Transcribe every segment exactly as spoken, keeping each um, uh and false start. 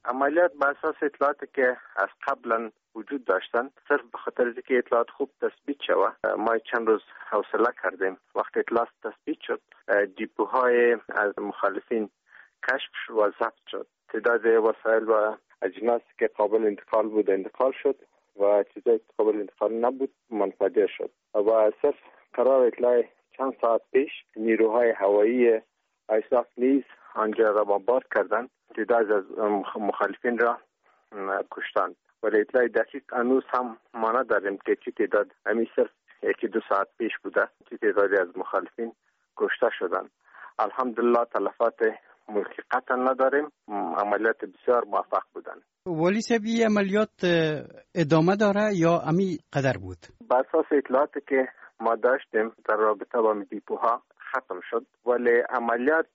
عملیات بر اساس اطلاعاتی که از قبلا وجود داشتن، صرف به خاطر اینکه اطلاعات خوب تثبیت شود ما چند روز حوصله کردیم. وقتی اطلاعات تثبیت شد دیپوهای از مخالفین کشف و ضبط شد. تعداد وسایل و اجناس که قابل انتقال بود انتقال شد و چیزایی که قابل انتقال نبود منفجر شد. و صرف قرار اطلاع چند ساعت پیش نیروهای هوایی آیساف نیز آنجا را بمبارد کردند. تعداد از مخالفین را کشتند. ولی اطلاع دقیق هنوز هم ما نداریم که چی تعداد، همین صرف یکی دو ساعت پیش بوده چی تعدادی از مخالفین کشته شدند. الحمدلله تلفات ملکی قطعا نداریم. عملیات بسیار موفق بودند. ولی صاحب این عملیات ادامه داره یا امی قدر بود؟ بر اساس اطلاعاتی که ما داشتیم در رابطه با دیپوها ختم شد، ولی عملیات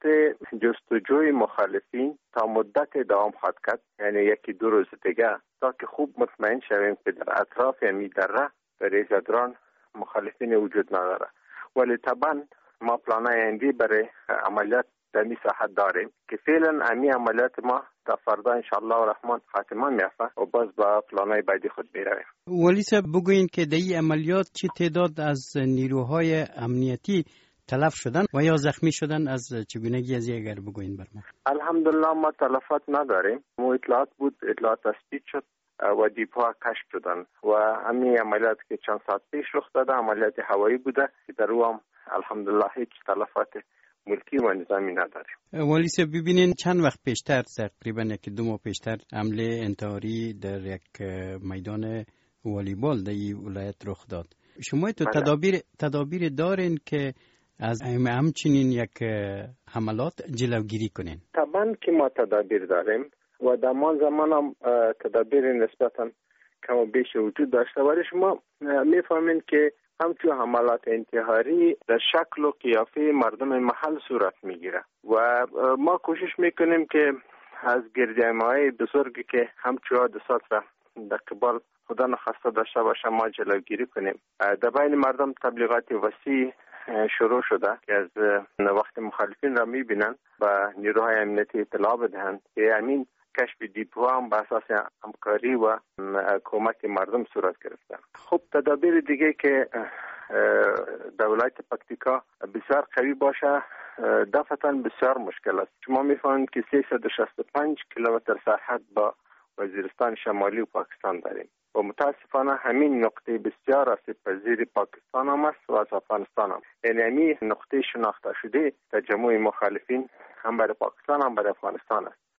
جستجوی مخالفین تا مدت دوام خواهد کرد، یعنی یکی دو روز دیگه، تا که خوب مطمئن شویم که در اطراف می دره در ریزدران مخالفین وجود نداره. ولی طبعا ما پلانای آینده برای عملیات در این ساحت داریم که فعلا امی عملیات ما تا فردا انشاءالله و رحمان خاتمه میافته و باز با پلانای بعدی خود میرویم. ولی صاحب بگوین که در این عملیات چه تعداد از نیروهای امنیتی تلف شدن و یا زخمی شدن، از چگونگی از اگر بگوین بر ما؟ الحمدلله ما تلفات نداریم. مو اطلاعات بود، اطلاعات تثبیت شد و دیپوها کشف شدن و همین عملیات که چند ساعت پیش رخ داده عملیات هوایی بوده که در او هم الحمدلله هیچ تلفات ملکی و نظامی نداریم. ولی صاحب ببینین چند وقت پیشتر، تقریبا یک دو ماه پیشتر، حمله انتحاری در یک میدان والیبال در این ولایت رخ داد. شما تو تدابیر تدابیر دارین که از همچنین یک حملات جلوگیری کنین؟ طبعا که ما تدابیر داریم و در ما زمان هم تدابیر نسبتا کم و بیش وجود داشته، ولی شما میفهمین که همچون حملات انتحاری در شکل و قیافه مردم محل صورت میگیره و ما کوشش میکنیم که از گردهمایی بزرگی که همچون حادثات را در قبال خدا نخواسته داشته باشه ما جلوگیری کنیم. در بین مردم تبلیغات وسیع شروع شده که از وقت مخالفین را میبینن و نیروهای امنیتی اطلاع بدهند که امین کشف دیپوها هم به اساس همکاری و کمک مردم صورت گرفته. خب تدابیر دیگه که در ولایت پکتیکا بسیار قوی باشه دفعتاً بسیار مشکل است. شما میفهمید که سیصد و شصت و پنج کیلومتر سرحد با وزیرستان شمالی و پاکستان داریم و متاسفانه همین نقطه بسیار آسیب پذیر پاکستان هم است و از افغانستان هم. یعنی همین نقطه شناخته شده تجمع مخالفین هم برای پاکستان هم برای افغانستان است.